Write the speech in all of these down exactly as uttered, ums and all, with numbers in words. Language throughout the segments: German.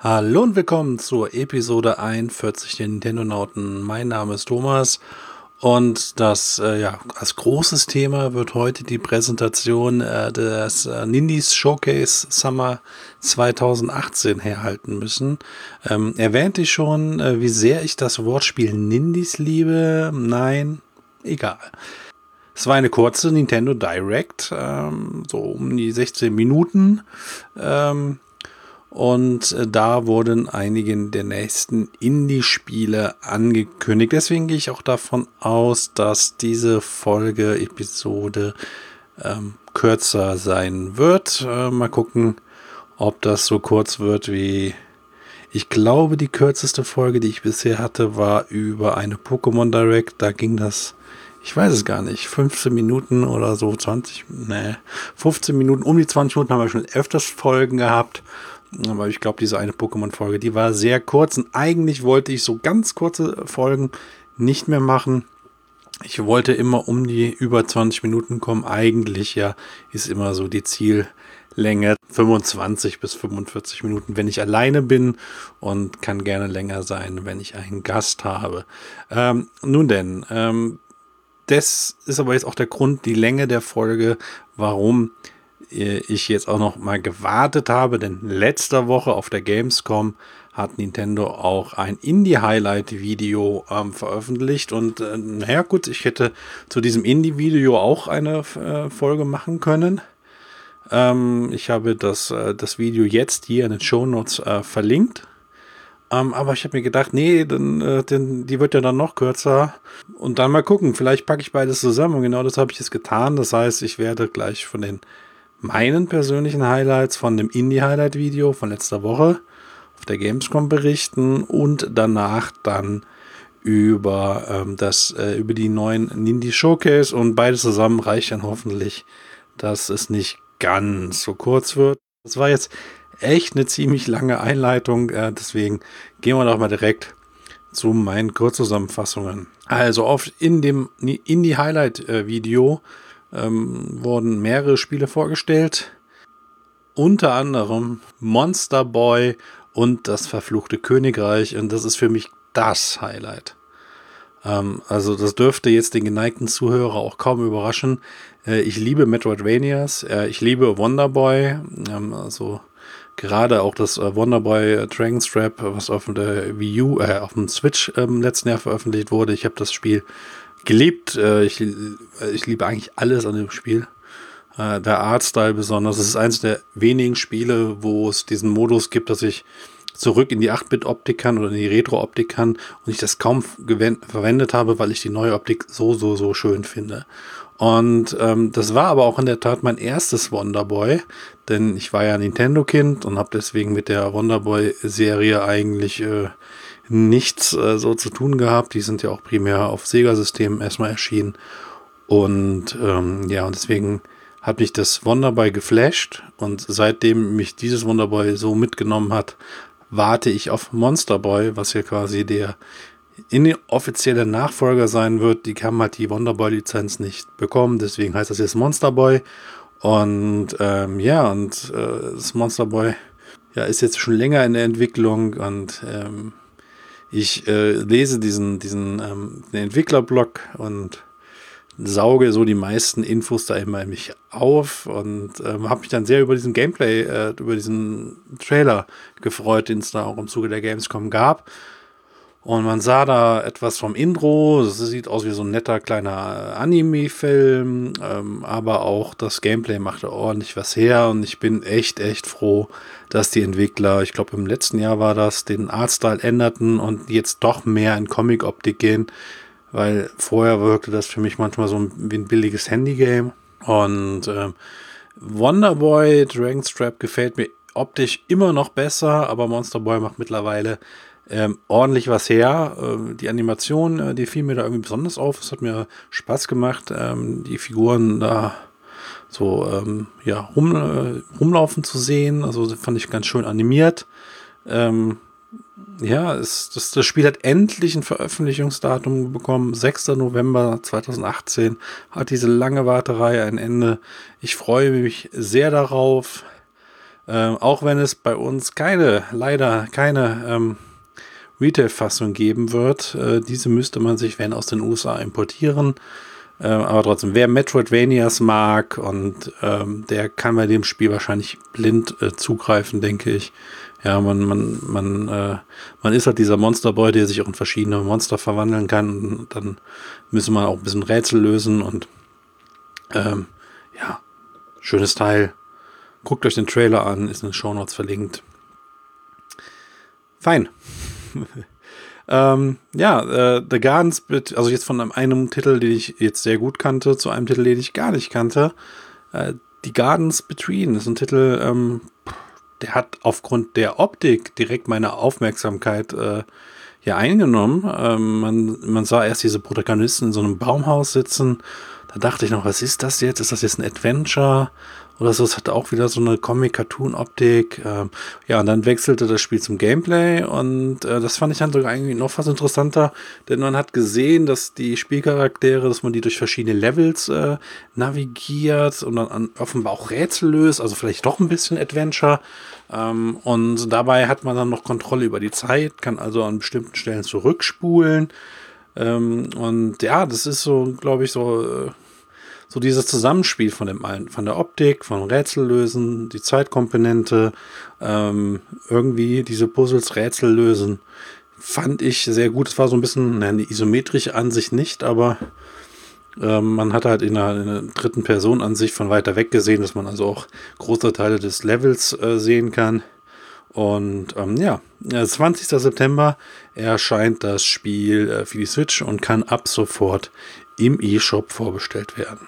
Hallo und willkommen zur Episode einundvierzig der Nintendo-Nauten. Mein Name ist Thomas und das, äh, ja, als großes Thema wird heute die Präsentation äh, des äh, Nindies Showcase Summer zwanzig achtzehn herhalten müssen. Ähm, erwähnte ich schon, äh, wie sehr ich das Wortspiel Nindies liebe? Nein, egal. Es war eine kurze Nintendo Direct, ähm, so um die sechzehn Minuten. Ähm, Und äh, da wurden einige der nächsten Indie-Spiele angekündigt. Deswegen gehe ich auch davon aus, dass diese Folge, Episode ähm, kürzer sein wird. Äh, mal gucken, ob das so kurz wird wie... Ich glaube, die kürzeste Folge, die ich bisher hatte, war über eine Pokémon Direct. Da ging das, ich weiß es gar nicht, fünfzehn Minuten oder so, zwanzig, nee, fünfzehn Minuten, um die zwanzig Minuten haben wir schon öfters Folgen gehabt. Aber ich glaube, diese eine Pokémon-Folge, die war sehr kurz. Und eigentlich wollte ich so ganz kurze Folgen nicht mehr machen. Ich wollte immer um die über zwanzig Minuten kommen. Eigentlich ja ist immer so die Ziellänge fünfundzwanzig bis fünfundvierzig Minuten, wenn ich alleine bin, und kann gerne länger sein, wenn ich einen Gast habe. Ähm, nun denn, ähm, das ist aber jetzt auch der Grund, die Länge der Folge, warum ich jetzt auch noch mal gewartet habe, denn letzte Woche auf der Gamescom hat Nintendo auch ein Indie-Highlight-Video ähm, veröffentlicht und äh, naja gut, ich hätte zu diesem Indie-Video auch eine äh, Folge machen können. Ähm, ich habe das, äh, das Video jetzt hier in den Shownotes äh, verlinkt. Um, aber ich habe mir gedacht, nee, dann, äh, denn, die wird ja dann noch kürzer. Und dann mal gucken, vielleicht packe ich beides zusammen. Und genau das habe ich jetzt getan. Das heißt, ich werde gleich von den meinen persönlichen Highlights von dem Indie-Highlight-Video von letzter Woche auf der Gamescom berichten und danach dann über ähm, das äh, über die neuen Nindy Showcase, und beides zusammen reicht dann hoffentlich, dass es nicht ganz so kurz wird. Das war jetzt echt eine ziemlich lange Einleitung, äh, deswegen gehen wir doch mal direkt zu meinen Kurzzusammenfassungen. Also auf in dem Indie-Highlight-Video ähm, wurden mehrere Spiele vorgestellt, unter anderem Monster Boy und das verfluchte Königreich, und das ist für mich das Highlight. Ähm, also das dürfte jetzt den geneigten Zuhörer auch kaum überraschen. Äh, ich liebe Metroidvanias, äh, ich liebe Wonder Boy, ähm, also gerade auch das äh, Wonder Boy Dragon's Trap, was auf der Wii U, äh, auf dem Switch ähm, letzten Jahr veröffentlicht wurde. Ich habe das Spiel geliebt. Äh, ich, ich liebe eigentlich alles an dem Spiel. Äh, der Artstyle besonders. Es ist eines der wenigen Spiele, wo es diesen Modus gibt, dass ich zurück in die acht-Bit-Optik kann oder in die Retro-Optik kann und ich das kaum verwendet habe, weil ich die neue Optik so, so, so schön finde. Und ähm, das war aber auch in der Tat mein erstes Wonder Boy, denn ich war ja Nintendo-Kind und habe deswegen mit der Wonder Boy-Serie eigentlich äh, nichts äh, so zu tun gehabt. Die sind ja auch primär auf Sega-Systemen erstmal erschienen. Und ähm, ja, und deswegen hat mich das Wonder Boy geflasht, und seitdem mich dieses Wonder Boy so mitgenommen hat, warte ich auf Monster Boy, was ja quasi der inoffizielle Nachfolger sein wird. Die haben halt die Wonder Boy Lizenz nicht bekommen, deswegen heißt das jetzt Monster Boy. Und ähm, ja, und äh, das Monster Boy ja, ist jetzt schon länger in der Entwicklung, und ähm, ich äh, lese diesen, diesen ähm, den Entwicklerblog und sauge so die meisten Infos da immer in mich auf, und ähm, habe mich dann sehr über diesen Gameplay, äh, über diesen Trailer gefreut, den es da auch im Zuge der Gamescom gab. Und man sah da etwas vom Intro, das sieht aus wie so ein netter kleiner Anime-Film, ähm, aber auch das Gameplay machte ordentlich was her, und ich bin echt, echt froh, dass die Entwickler, ich glaube im letzten Jahr war das, den Artstyle änderten und jetzt doch mehr in Comic-Optik gehen, weil vorher wirkte das für mich manchmal so wie ein billiges Handy-Game. Und ähm, Wonder Boy Dragon's Trap gefällt mir optisch immer noch besser, aber Monster Boy macht mittlerweile ähm, ordentlich was her. Ähm, die Animation, äh, die fiel mir da irgendwie besonders auf. Es hat mir Spaß gemacht, ähm, die Figuren da so ähm, ja, rum, äh, rumlaufen zu sehen. Also das fand ich ganz schön animiert. Ähm, Ja, es, das, das Spiel hat endlich ein Veröffentlichungsdatum bekommen. sechster November zweitausendachtzehn hat diese lange Warterei ein Ende. Ich freue mich sehr darauf. Ähm, auch wenn es bei uns keine, leider keine ähm, Retail-Fassung geben wird. Äh, diese müsste man sich, wenn, aus den U S A importieren. Äh, aber trotzdem, wer Metroidvanias mag und ähm, der kann bei dem Spiel wahrscheinlich blind äh, zugreifen, denke ich. Ja, man, man, man, äh, man ist halt dieser Monsterboy, der sich auch in verschiedene Monster verwandeln kann. Und dann müssen wir auch ein bisschen Rätsel lösen und ähm, ja, schönes Teil. Guckt euch den Trailer an, ist in den Shownotes verlinkt. Fein. ähm, ja, äh, The Gardens, also jetzt von einem, einem Titel, den ich jetzt sehr gut kannte, zu einem Titel, den ich gar nicht kannte. Äh, The Gardens Between ist ein Titel, ähm, der hat aufgrund der Optik direkt meine Aufmerksamkeit äh, ja eingenommen. Ähm, man, man sah erst diese Protagonisten in so einem Baumhaus sitzen. Da dachte ich noch, was ist das jetzt? Ist das jetzt ein Adventure? Oder so, es hatte auch wieder so eine Comic-Cartoon-Optik. Ähm, ja, und dann wechselte das Spiel zum Gameplay und äh, das fand ich dann sogar eigentlich noch was interessanter, denn man hat gesehen, dass die Spielcharaktere, dass man die durch verschiedene Levels äh, navigiert und dann an, offenbar auch Rätsel löst, also vielleicht doch ein bisschen Adventure. Ähm, und dabei hat man dann noch Kontrolle über die Zeit, kann also an bestimmten Stellen zurückspulen. Ähm, und ja, das ist so, glaube ich, so... Äh, So dieses Zusammenspiel von dem allen, von der Optik, von Rätsellösen, die Zeitkomponente, ähm, irgendwie diese Puzzles Rätsel lösen, fand ich sehr gut. Es war so ein bisschen, ne, eine isometrische Ansicht nicht, aber ähm, man hat halt in einer, in einer dritten Person Ansicht von weiter weg gesehen, dass man also auch große Teile des Levels äh, sehen kann. Und ähm, ja, zwanzigster September erscheint das Spiel äh, für die Switch und kann ab sofort im eShop vorbestellt werden.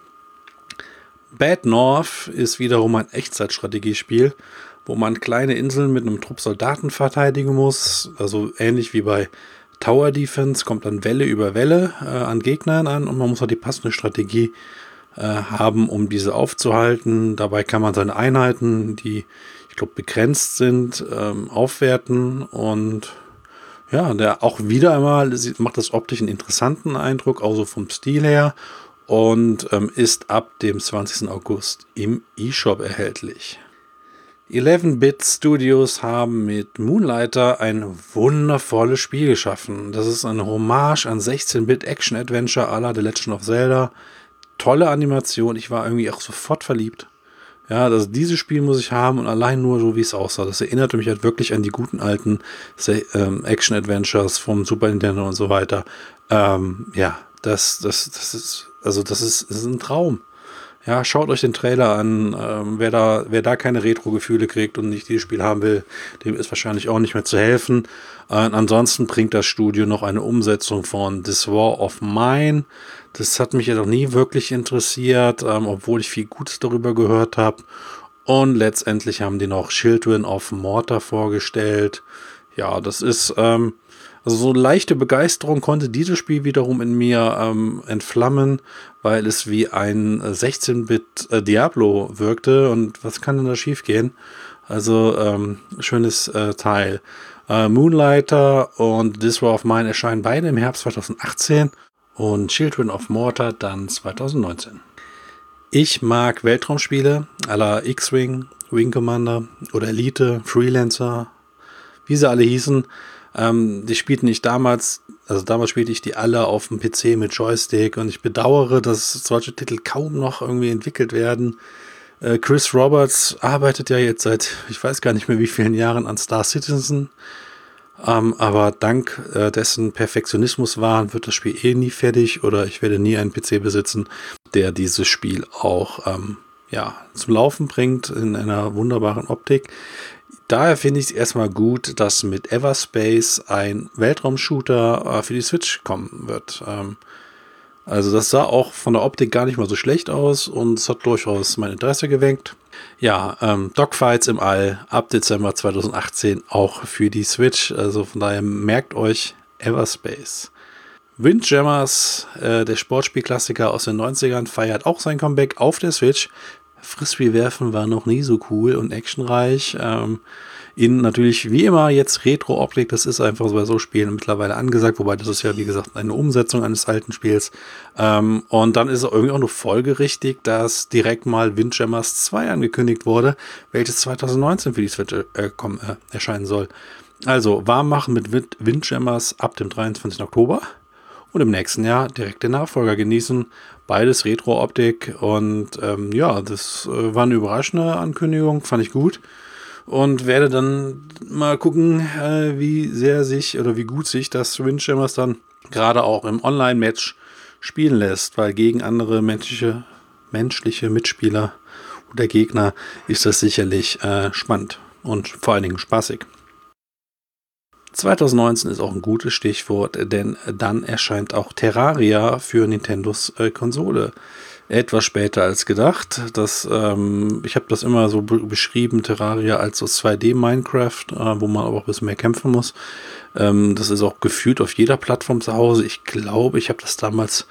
Bad North ist wiederum ein Echtzeitstrategiespiel, wo man kleine Inseln mit einem Trupp Soldaten verteidigen muss. Also ähnlich wie bei Tower Defense kommt dann Welle über Welle äh, an Gegnern an und man muss auch die passende Strategie äh, haben, um diese aufzuhalten. Dabei kann man seine Einheiten, die ich glaube begrenzt sind, ähm, aufwerten und ja, der auch wieder einmal macht das optisch einen interessanten Eindruck, auch so vom Stil her. Und ähm, ist ab dem zwanzigsten August im eShop erhältlich. elf-Bit Studios haben mit Moonlighter ein wundervolles Spiel geschaffen. Das ist eine Hommage an sechzehn-Bit Action-Adventure à la The Legend of Zelda. Tolle Animation, ich war irgendwie auch sofort verliebt. Ja, also dieses Spiel muss ich haben und allein nur so, wie es aussah. Das erinnerte mich halt wirklich an die guten alten ähm, Action-Adventures vom Super Nintendo und so weiter. Ähm, ja, das, das, das ist, also das ist, das ist ein Traum. Ja, schaut euch den Trailer an. Ähm, wer da, wer da keine Retro-Gefühle kriegt und nicht dieses Spiel haben will, dem ist wahrscheinlich auch nicht mehr zu helfen. Äh, ansonsten bringt das Studio noch eine Umsetzung von This War of Mine. Das hat mich ja noch nie wirklich interessiert, ähm, obwohl ich viel Gutes darüber gehört habe. Und letztendlich haben die noch Children of Morta vorgestellt. Ja, das ist, ähm, also so leichte Begeisterung konnte dieses Spiel wiederum in mir ähm, entflammen, weil es wie ein sechzehn-Bit äh, Diablo wirkte. Und was kann denn da schief gehen? Also ähm, schönes äh, Teil. Äh, Moonlighter und This War of Mine erscheinen beide im Herbst zweitausendachtzehn und Children of Morta dann zweitausendneunzehn. Ich mag Weltraumspiele à la X-Wing, Wing Commander oder Elite, Freelancer, wie sie alle hießen. Ähm, die spielten ich damals, also damals spielte ich die alle auf dem P C mit Joystick und ich bedauere, dass solche Titel kaum noch irgendwie entwickelt werden. Äh, Chris Roberts arbeitet ja jetzt seit, ich weiß gar nicht mehr wie vielen Jahren an Star Citizen, ähm, aber dank äh, dessen Perfektionismuswahn wird das Spiel eh nie fertig oder ich werde nie einen P C besitzen, der dieses Spiel auch ähm, ja, zum Laufen bringt in einer wunderbaren Optik. Daher finde ich es erstmal gut, dass mit Everspace ein Weltraumshooter äh, für die Switch kommen wird. Ähm, also das sah auch von der Optik gar nicht mal so schlecht aus und es hat durchaus mein Interesse geweckt. Ja, ähm, Dogfights im All ab Dezember zweitausendachtzehn auch für die Switch. Also von daher merkt euch Everspace. Windjammers, äh, der Sportspielklassiker aus den neunzigern, feiert auch sein Comeback auf der Switch. Frisbee werfen war noch nie so cool und actionreich. Ähm, In natürlich wie immer jetzt Retro-Optik, das ist einfach so bei so Spielen mittlerweile angesagt, wobei das ist ja wie gesagt eine Umsetzung eines alten Spiels. Ähm, und dann ist es irgendwie auch nur folgerichtig, dass direkt mal Windjammers zwei angekündigt wurde, welches zwanzig neunzehn für die Switch äh, komm, äh, erscheinen soll. Also warm machen mit Wind Windjammers ab dem dreiundzwanzigsten Oktober und im nächsten Jahr direkt den Nachfolger genießen. Beides Retro-Optik und ähm, ja, das äh, war eine überraschende Ankündigung, fand ich gut. Und werde dann mal gucken, äh, wie sehr sich oder wie gut sich das Windjammers dann gerade auch im Online-Match spielen lässt, weil gegen andere menschliche, menschliche Mitspieler oder Gegner ist das sicherlich äh, spannend und vor allen Dingen spaßig. zwanzig neunzehn ist auch ein gutes Stichwort, denn dann erscheint auch Terraria für Nintendos äh, Konsole. Etwas später als gedacht. Das, ähm, ich habe das immer so be- beschrieben, Terraria als so zwei D Minecraft, äh, wo man aber auch ein bisschen mehr kämpfen muss. Ähm, das ist auch gefühlt auf jeder Plattform zu Hause. Ich glaube, ich habe das damals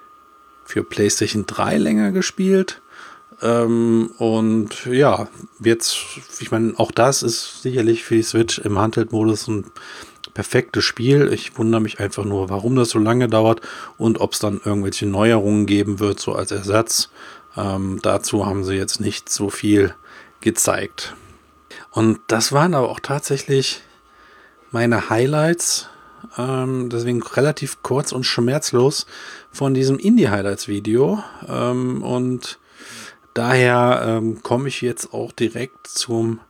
für PlayStation drei länger gespielt. Ähm, und ja, jetzt, ich meine, auch das ist sicherlich für die Switch im Handheld-Modus ein perfektes Spiel. Ich wundere mich einfach nur, warum das so lange dauert und ob es dann irgendwelche Neuerungen geben wird, so als Ersatz. Ähm, dazu haben sie jetzt nicht so viel gezeigt. Und das waren aber auch tatsächlich meine Highlights. Ähm, deswegen relativ kurz und schmerzlos von diesem Indie-Highlights-Video. Ähm, und daher ähm, komme ich jetzt auch direkt zum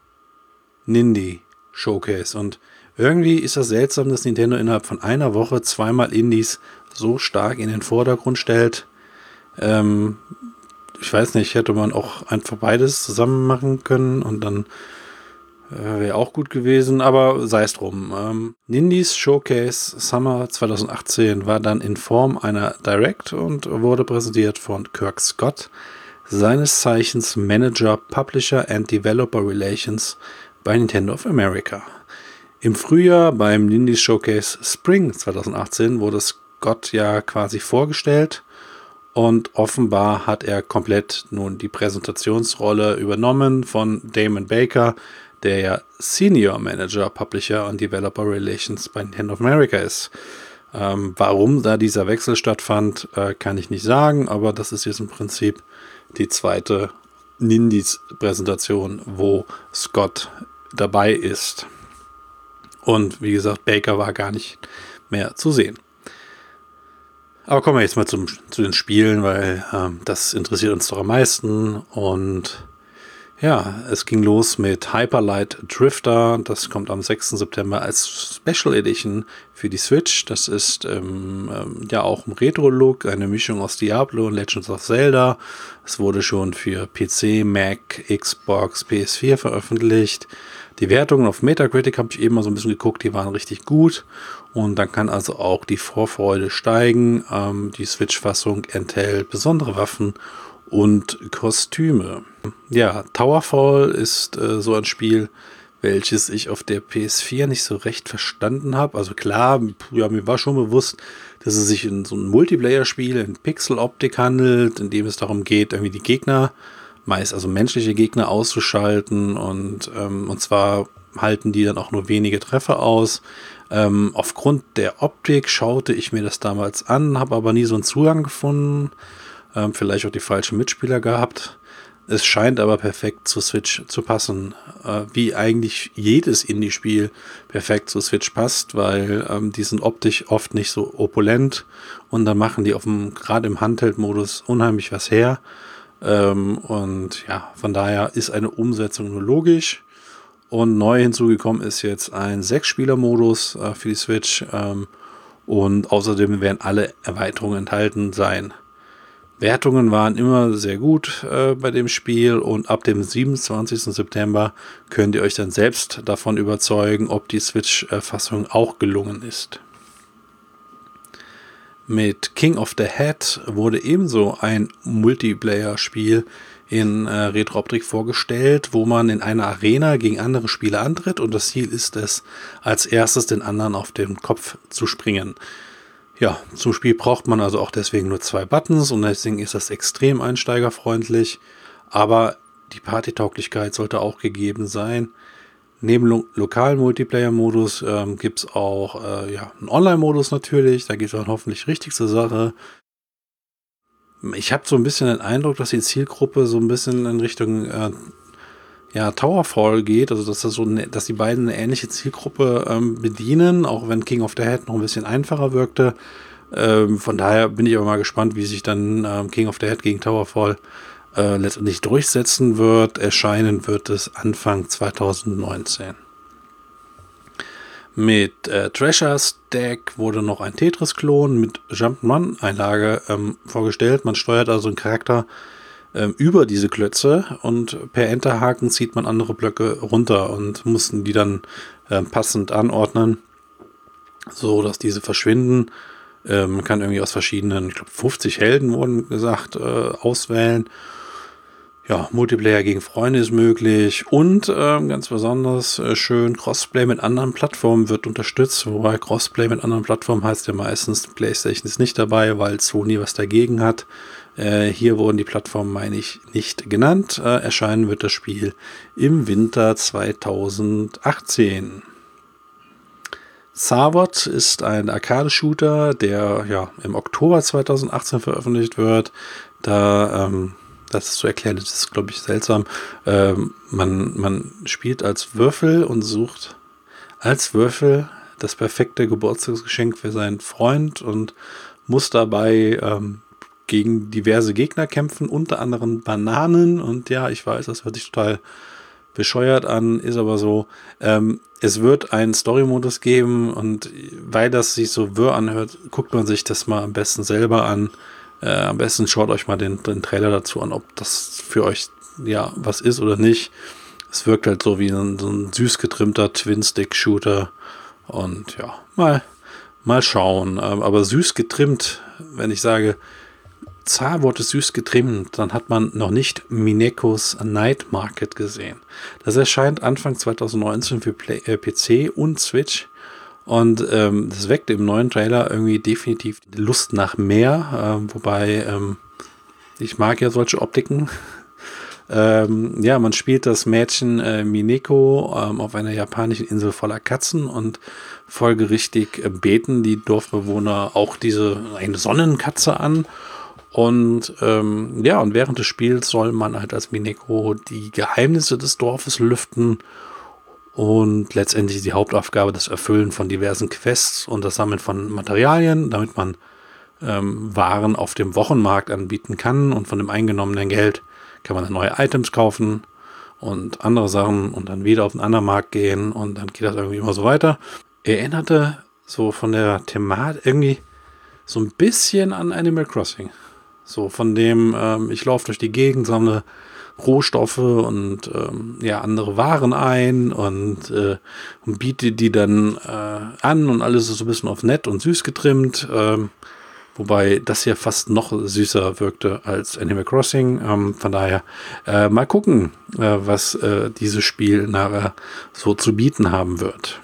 Nindy Showcase. Und irgendwie ist das seltsam, dass Nintendo innerhalb von einer Woche zweimal Indies so stark in den Vordergrund stellt. Ähm, ich weiß nicht, hätte man auch einfach beides zusammen machen können und dann äh, wäre auch gut gewesen, aber sei es drum. Ähm, Nindies Showcase Summer zwanzig achtzehn war dann in Form einer Direct und wurde präsentiert von Kirk Scott, seines Zeichens Manager Publisher and Developer Relations bei Nintendo of America. Im Frühjahr beim Nindies Showcase Spring zwanzig achtzehn wurde Scott ja quasi vorgestellt und offenbar hat er komplett nun die Präsentationsrolle übernommen von Damon Baker, der ja Senior Manager Publisher und Developer Relations bei Nintendo of America ist. Ähm, warum da dieser Wechsel stattfand, äh, kann ich nicht sagen, aber das ist jetzt im Prinzip die zweite Nindies-Präsentation, wo Scott dabei ist. Und wie gesagt, Baker war gar nicht mehr zu sehen. Aber kommen wir jetzt mal zum, zu den Spielen, weil ähm, das interessiert uns doch am meisten. Und ja, es ging los mit Hyper Light Drifter. Das kommt am sechsten September als Special Edition für die Switch. Das ist ähm, ähm, ja auch ein Retro-Look, eine Mischung aus Diablo und Legends of Zelda. Es wurde schon für P C, Mac, Xbox, P S vier veröffentlicht. Die Wertungen auf Metacritic habe ich eben mal so ein bisschen geguckt, die waren richtig gut. Und dann kann also auch die Vorfreude steigen. Ähm, die Switch-Fassung enthält besondere Waffen und Kostüme. Ja, Towerfall ist äh, so ein Spiel, welches ich auf der P S vier nicht so recht verstanden habe. Also klar, ja, mir war schon bewusst, dass es sich in so ein Multiplayer-Spiel in Pixel-Optik handelt, in dem es darum geht, irgendwie die Gegner, meist also menschliche Gegner auszuschalten und, ähm, und zwar halten die dann auch nur wenige Treffer aus. Ähm, aufgrund der Optik schaute ich mir das damals an, habe aber nie so einen Zugang gefunden. Ähm, vielleicht auch die falschen Mitspieler gehabt. Es scheint aber perfekt zur Switch zu passen, äh, wie eigentlich jedes Indie-Spiel perfekt zur Switch passt, weil ähm, die sind optisch oft nicht so opulent und dann machen die auf dem, gerade im Handheld-Modus unheimlich was her. Ähm, und ja, von daher ist eine Umsetzung nur logisch. Und neu hinzugekommen ist jetzt ein Sechs-Spieler-Modus äh, für die Switch. Ähm, und außerdem werden alle Erweiterungen enthalten sein. Wertungen waren immer sehr gut äh, bei dem Spiel und ab dem siebenundzwanzigsten September könnt ihr euch dann selbst davon überzeugen, ob die Switch-Fassung auch gelungen ist. Mit King of the Hat wurde ebenso ein Multiplayer-Spiel in äh, Retro-Optik vorgestellt, wo man in einer Arena gegen andere Spieler antritt und das Ziel ist es, als erstes den anderen auf den Kopf zu springen. Ja, zum Spiel braucht man also auch deswegen nur zwei Buttons und deswegen ist das extrem einsteigerfreundlich, aber die Partytauglichkeit sollte auch gegeben sein. Neben lo lokalen Multiplayer-Modus ähm, gibt es auch äh, ja, einen Online-Modus natürlich. Da geht es dann hoffentlich richtig zur Sache. Ich habe so ein bisschen den Eindruck, dass die Zielgruppe so ein bisschen in Richtung äh, ja, Towerfall geht. Also dass, das so ne, dass die beiden eine ähnliche Zielgruppe ähm, bedienen, auch wenn King of the Head noch ein bisschen einfacher wirkte. Ähm, von daher bin ich aber mal gespannt, wie sich dann ähm, King of the Head gegen Towerfall äh, letztendlich durchsetzen wird. Erscheinen wird es Anfang zwanzig neunzehn. Mit äh, Treasure Stack wurde noch ein Tetris-Klon mit Jump'n'Run-Einlage ähm, vorgestellt. Man steuert also einen Charakter ähm, über diese Klötze und per Enterhaken zieht man andere Blöcke runter und mussten die dann äh, passend anordnen, so dass diese verschwinden. Äh, man kann irgendwie aus verschiedenen, ich glaube fünfzig Helden wurden gesagt, äh, auswählen. Ja, Multiplayer gegen Freunde ist möglich und ähm, ganz besonders äh, schön, Crossplay mit anderen Plattformen wird unterstützt, wobei Crossplay mit anderen Plattformen heißt ja meistens, PlayStation ist nicht dabei, weil Sony was dagegen hat. Äh, hier wurden die Plattformen, meine ich, nicht genannt. Äh, erscheinen wird das Spiel im Winter zwanzig achtzehn. Savot ist ein Arcade-Shooter, der ja im Oktober zwanzig achtzehn veröffentlicht wird. Da ähm, Das ist zu erklären, das ist, glaube ich, seltsam. Ähm, man, man spielt als Würfel und sucht als Würfel das perfekte Geburtstagsgeschenk für seinen Freund und muss dabei ähm, gegen diverse Gegner kämpfen, unter anderem Bananen. Und ja, ich weiß, das hört sich total bescheuert an, ist aber so. Ähm, es wird einen Story-Modus geben und weil das sich so wirr anhört, guckt man sich das mal am besten selber an. Äh, am besten schaut euch mal den, den Trailer dazu an, ob das für euch ja was ist oder nicht. Es wirkt halt so wie ein, so ein süß getrimmter Twin-Stick-Shooter. Und ja, mal, mal schauen. Ähm, aber süß getrimmt, wenn ich sage, Zavot ist süß getrimmt, dann hat man noch nicht Minekos Night Market gesehen. Das erscheint Anfang zwanzig neunzehn für Play, äh, P C und Switch. Und ähm, das weckt im neuen Trailer irgendwie definitiv die Lust nach mehr. Ähm, wobei, ähm, ich mag ja solche Optiken. ähm, ja, man spielt das Mädchen äh, Mineko ähm, auf einer japanischen Insel voller Katzen und folgerichtig äh, beten die Dorfbewohner auch diese eine Sonnenkatze an. Und ähm, ja, und während des Spiels soll man halt als Mineko die Geheimnisse des Dorfes lüften und letztendlich die Hauptaufgabe das Erfüllen von diversen Quests und das Sammeln von Materialien, damit man ähm, Waren auf dem Wochenmarkt anbieten kann und von dem eingenommenen Geld kann man dann neue Items kaufen und andere Sachen und dann wieder auf einen anderen Markt gehen und dann geht das irgendwie immer so weiter. Erinnerte so von der Thematik irgendwie so ein bisschen an Animal Crossing. So von dem, ähm, ich laufe durch die Gegend, sammle Rohstoffe und ähm, ja, andere Waren ein und, äh, und biete die dann äh, an und alles ist so ein bisschen auf nett und süß getrimmt. Ähm, wobei das hier fast noch süßer wirkte als Animal Crossing. Ähm, von daher äh, mal gucken, äh, was äh, dieses Spiel nachher so zu bieten haben wird.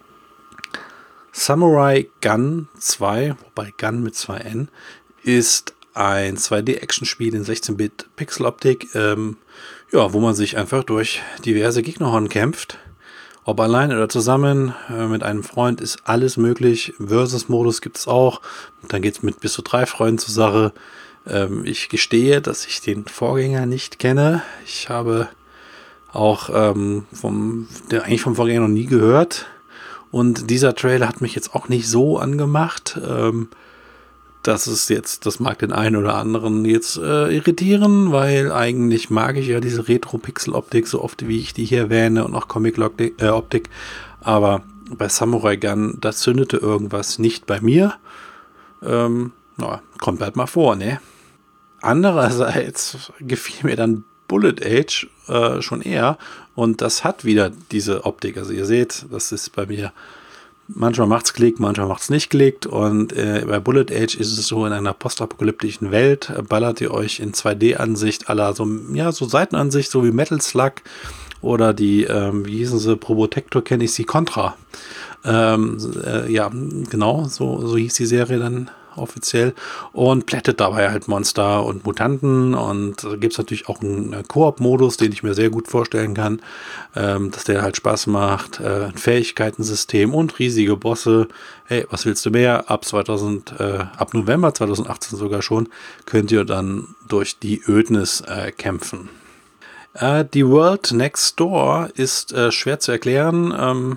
Samurai Gun zwei, wobei Gun mit zwei N, ist ein zwei D-Action-Spiel in sechzehn Bit Pixeloptik, ähm, ja, wo man sich einfach durch diverse Gegnerhorn kämpft. Ob allein oder zusammen, äh, mit einem Freund ist alles möglich. Versus-Modus gibt es auch. Dann geht es mit bis zu drei Freunden zur Sache. Ähm, ich gestehe, dass ich den Vorgänger nicht kenne. Ich habe auch ähm, vom, der, eigentlich vom Vorgänger noch nie gehört. Und dieser Trailer hat mich jetzt auch nicht so angemacht. Ähm, das ist jetzt, das mag den einen oder anderen jetzt äh, irritieren, weil eigentlich mag ich ja diese Retro-Pixel-Optik so oft, wie ich die hier erwähne und auch Comic-Optik. Äh, Optik. Aber bei Samurai Gun, das zündete irgendwas nicht bei mir. Ähm, na, kommt halt mal vor, ne? Andererseits gefiel mir dann Bullet Age äh, schon eher und das hat wieder diese Optik. Also ihr seht, das ist bei mir, manchmal macht's Klick, manchmal macht's nicht Klick und äh, bei Bullet Age ist es so, in einer postapokalyptischen Welt äh, ballert ihr euch in zwei D-Ansicht aller so, ja, so Seitenansicht, so wie Metal Slug oder die, ähm, wie hießen sie, Probotector kenne ich sie, Contra. Ähm, äh, ja, genau, so, so hieß die Serie dann offiziell, und plättet dabei halt Monster und Mutanten. Und da gibt es natürlich auch einen äh, Koop-Modus, den ich mir sehr gut vorstellen kann, ähm, dass der halt Spaß macht. Äh, ein Fähigkeitensystem und riesige Bosse. Hey, was willst du mehr? Ab zweitausend, äh, ab November zweitausendachtzehn sogar schon, könnt ihr dann durch die Ödnis äh, kämpfen. Äh, die World Next Door ist äh, schwer zu erklären. Ähm,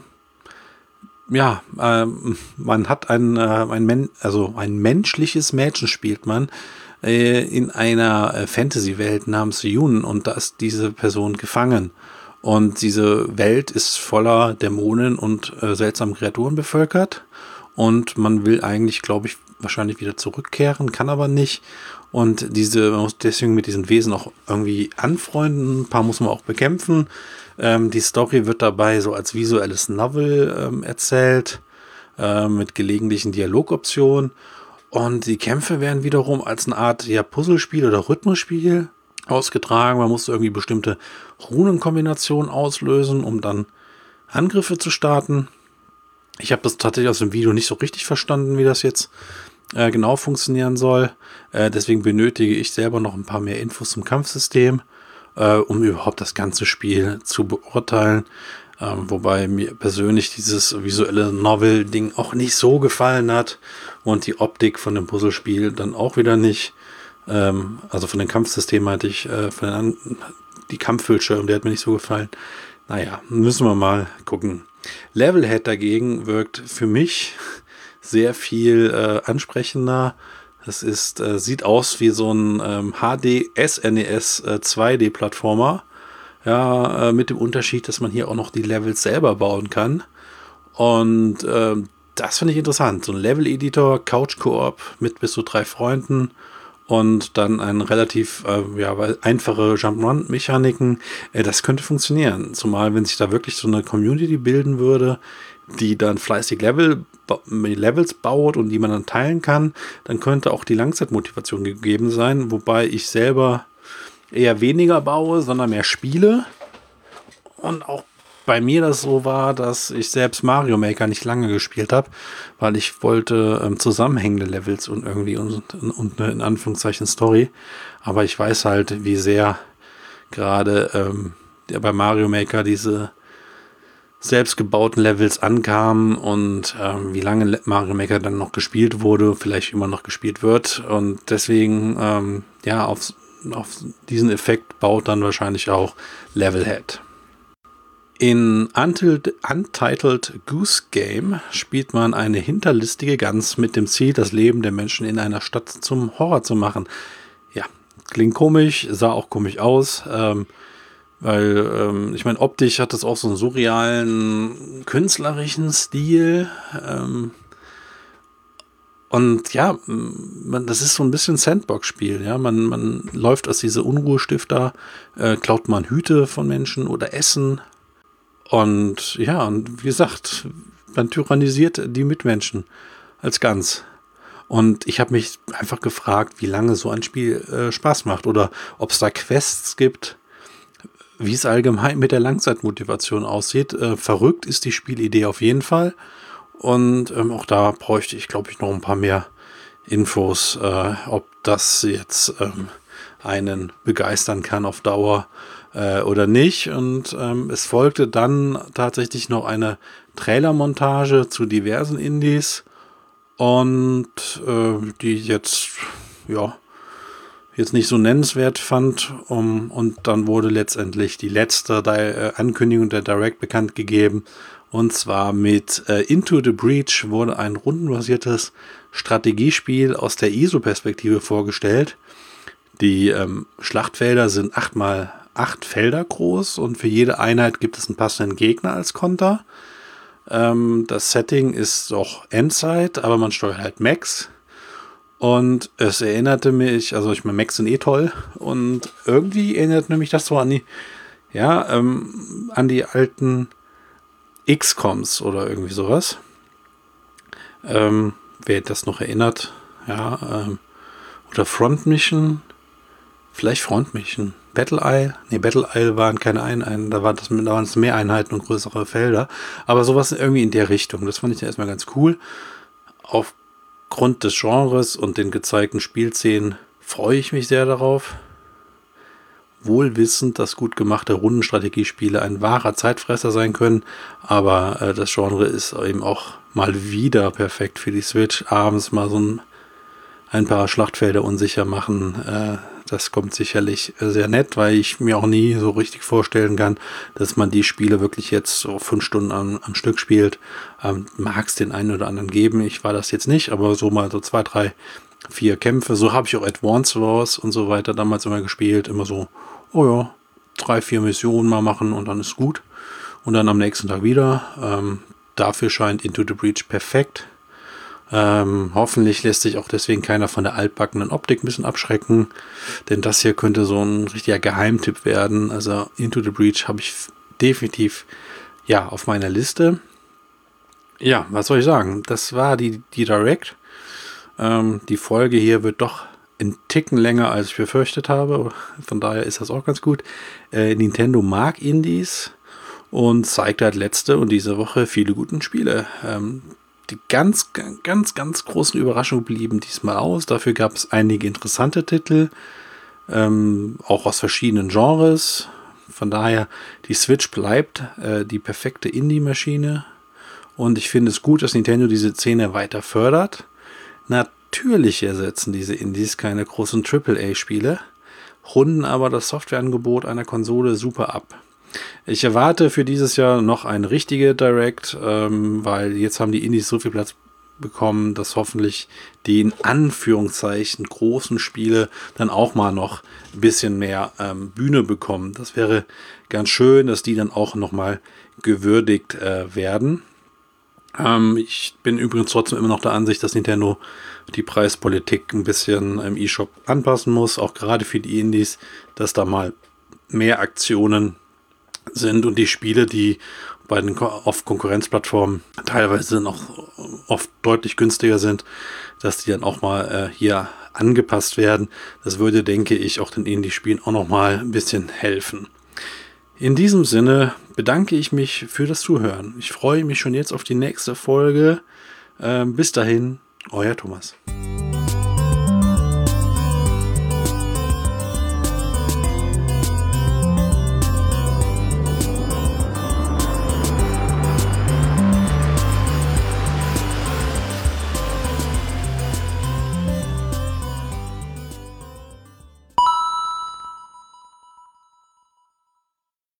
ja, ähm, man hat ein, äh, ein, Men also ein menschliches Mädchen spielt man äh, in einer äh, Fantasy-Welt namens Yun, und da ist diese Person gefangen. Und diese Welt ist voller Dämonen und äh, seltsamen Kreaturen bevölkert. Und man will eigentlich, glaube ich, wahrscheinlich wieder zurückkehren, kann aber nicht. Und diese, man muss deswegen mit diesen Wesen auch irgendwie anfreunden. Ein paar muss man auch bekämpfen. Ähm, die Story wird dabei so als visuelles Novel ähm, erzählt, äh, mit gelegentlichen Dialogoptionen. Und die Kämpfe werden wiederum als eine Art ja, Puzzlespiel oder Rhythmusspiel ausgetragen. Man muss irgendwie bestimmte Runenkombinationen auslösen, um dann Angriffe zu starten. Ich habe das tatsächlich aus dem Video nicht so richtig verstanden, wie das jetzt äh, genau funktionieren soll. Äh, deswegen benötige ich selber noch ein paar mehr Infos zum Kampfsystem, äh, um überhaupt das ganze Spiel zu beurteilen. Ähm, wobei mir persönlich dieses visuelle Novel-Ding auch nicht so gefallen hat und die Optik von dem Puzzlespiel dann auch wieder nicht. Ähm, also von dem Kampfsystem meinte ich, äh, von den An die Kampfbildschirm, der hat mir nicht so gefallen. Naja, müssen wir mal gucken. Levelhead dagegen wirkt für mich sehr viel äh, ansprechender. Es ist, äh, sieht aus wie so ein ähm, H D S N E S äh, zwei D-Plattformer. Ja, äh, mit dem Unterschied, dass man hier auch noch die Levels selber bauen kann. Und äh, das finde ich interessant. So ein Level-Editor, Couch-Koop mit bis zu drei Freunden. Und dann eine relativ äh, ja, einfache Jump-Run-Mechaniken. Äh, das könnte funktionieren. Zumal, wenn sich da wirklich so eine Community bilden würde, die dann fleißig Level, Levels baut und die man dann teilen kann, dann könnte auch die Langzeitmotivation gegeben sein. Wobei ich selber eher weniger baue, sondern mehr spiele. Und auch bei mir das so war, dass ich selbst Mario Maker nicht lange gespielt habe, weil ich wollte ähm, zusammenhängende Levels und irgendwie und, und eine in Anführungszeichen Story. Aber ich weiß halt, wie sehr gerade ähm, ja, bei Mario Maker diese selbstgebauten Levels ankamen und ähm, wie lange Mario Maker dann noch gespielt wurde, vielleicht immer noch gespielt wird. Und deswegen, ähm, ja, auf, auf diesen Effekt baut dann wahrscheinlich auch Levelhead. In Untitled Goose Game spielt man eine hinterlistige Gans mit dem Ziel, das Leben der Menschen in einer Stadt zum Horror zu machen. Ja, klingt komisch, sah auch komisch aus, ähm, weil ähm, ich meine, optisch hat das auch so einen surrealen, künstlerischen Stil. Ähm, und ja, man, das ist so ein bisschen Sandbox-Spiel. Ja? Man, man läuft als diese Unruhestifter, äh, klaut man Hüte von Menschen oder Essen. Und ja, und wie gesagt, man tyrannisiert die Mitmenschen als Gans. Und ich habe mich einfach gefragt, wie lange so ein Spiel äh, Spaß macht oder ob es da Quests gibt, wie es allgemein mit der Langzeitmotivation aussieht. Äh, verrückt ist die Spielidee auf jeden Fall. Und ähm, auch da bräuchte ich, glaube ich, noch ein paar mehr Infos, äh, ob das jetzt ähm, einen begeistern kann auf Dauer oder nicht. Und ähm, es folgte dann tatsächlich noch eine Trailermontage zu diversen Indies und äh, die ich jetzt ja jetzt nicht so nennenswert fand. Um, und dann wurde letztendlich die letzte Di- äh, Ankündigung der Direct bekannt gegeben. Und zwar mit äh, Into the Breach wurde ein rundenbasiertes Strategiespiel aus der I S O-Perspektive vorgestellt. Die ähm, Schlachtfelder sind achtmal acht Felder groß und für jede Einheit gibt es einen passenden Gegner als Konter. Ähm, das Setting ist auch Endzeit, aber man steuert halt Mechs. Und es erinnerte mich, also ich meine, Mechs sind eh toll. Und irgendwie erinnert mich das so an die, ja, ähm, an die alten X COMs oder irgendwie sowas. Ähm, wer das noch erinnert, ja, ähm, oder Front Mission, vielleicht Front Mission. Battle Isle, nee, Battle Isle waren keine Einheiten, da, war das, da waren es mehr Einheiten und größere Felder, aber sowas irgendwie in der Richtung, das fand ich ja erstmal ganz cool. Auf aufgrund des Genres und den gezeigten Spielszenen freue ich mich sehr darauf. Wohl wissend, dass gut gemachte Rundenstrategiespiele ein wahrer Zeitfresser sein können, aber äh, das Genre ist eben auch mal wieder perfekt für die Switch. Abends mal so ein, ein paar Schlachtfelder unsicher machen, äh, das kommt sicherlich sehr nett, weil ich mir auch nie so richtig vorstellen kann, dass man die Spiele wirklich jetzt so fünf Stunden am, am Stück spielt. Ähm, Mag es den einen oder anderen geben, ich war das jetzt nicht, aber so mal so zwei, drei, vier Kämpfe, so habe ich auch Advance Wars und so weiter damals immer gespielt, immer so, oh ja, drei, vier Missionen mal machen und dann ist gut. Und dann am nächsten Tag wieder. Ähm, dafür scheint Into the Breach perfekt. Ähm, hoffentlich lässt sich auch deswegen keiner von der altbackenen Optik ein bisschen abschrecken. Denn das hier könnte so ein richtiger Geheimtipp werden. Also Into the Breach habe ich definitiv ja auf meiner Liste. Ja, was soll ich sagen? Das war die, die Direct. Ähm, die Folge hier wird doch ein Ticken länger, als ich befürchtet habe. Von daher ist das auch ganz gut. Äh, Nintendo mag Indies und zeigt halt letzte und diese Woche viele gute Spiele. Ähm, die ganz, ganz, ganz großen Überraschungen blieben diesmal aus. Dafür gab es einige interessante Titel, ähm, auch aus verschiedenen Genres. Von daher, die Switch bleibt äh, die perfekte Indie-Maschine. Und ich finde es gut, dass Nintendo diese Szene weiter fördert. Natürlich ersetzen diese Indies keine großen Triple A-Spiele, runden aber das Softwareangebot einer Konsole super ab. Ich erwarte für dieses Jahr noch eine richtige Direct, ähm, weil jetzt haben die Indies so viel Platz bekommen, dass hoffentlich die in Anführungszeichen großen Spiele dann auch mal noch ein bisschen mehr ähm, Bühne bekommen. Das wäre ganz schön, dass die dann auch nochmal gewürdigt äh, werden. Ähm, ich bin übrigens trotzdem immer noch der Ansicht, dass Nintendo die Preispolitik ein bisschen im eShop anpassen muss, auch gerade für die Indies, dass da mal mehr Aktionen sind und die Spiele, die bei den auf Konkurrenzplattformen teilweise noch oft deutlich günstiger sind, dass die dann auch mal äh, hier angepasst werden. Das würde, denke ich, auch den Indie-Spielen auch noch mal ein bisschen helfen. In diesem Sinne bedanke ich mich für das Zuhören. Ich freue mich schon jetzt auf die nächste Folge. Ähm, bis dahin, euer Thomas.